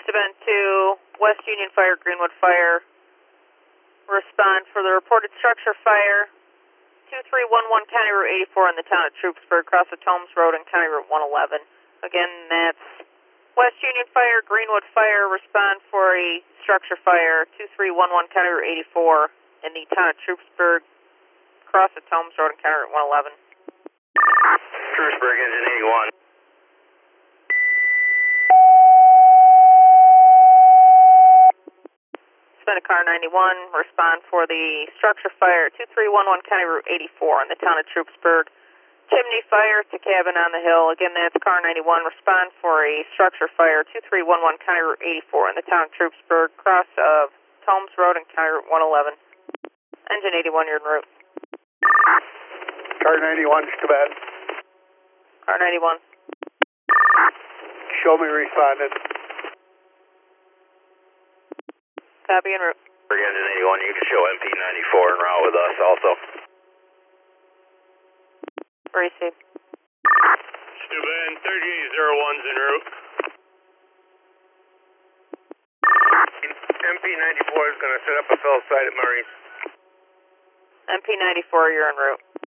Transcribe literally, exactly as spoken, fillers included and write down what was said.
Steuben two, West Union Fire, Greenwood Fire. Respond for the reported structure fire, two three one one County Route eighty-four in the town of Troopsburg, across the Tomes Road and County Route one eleven. Again, that's West Union Fire, Greenwood Fire. Respond for a structure fire, two three one one County Route eighty-four in the town of Troopsburg, across the Tomes Road and County Route one eleven. Troopsburg, engine eighty-one. Spend a car ninety-one, respond for the structure fire, two three one one County Route eighty-four in the town of Troopsburg. Chimney fire to cabin on the hill. Again, that's car ninety-one, respond for a structure fire, two three one one County Route eighty-four in the town of Troopsburg, cross of Tomes Road and County Route one eleven. Engine eighty-one, you're en route. Car ninety-one, Steuben. Car ninety-one. Show me responded. Copy en route. Troopsburg, engine eighty-one, you can show M P ninety-four en route with us also. Receive. Steuben, thirty-eight oh one's en route. M P ninety-four is going to set up a fill site at Murray's. M P ninety-four, you're en route.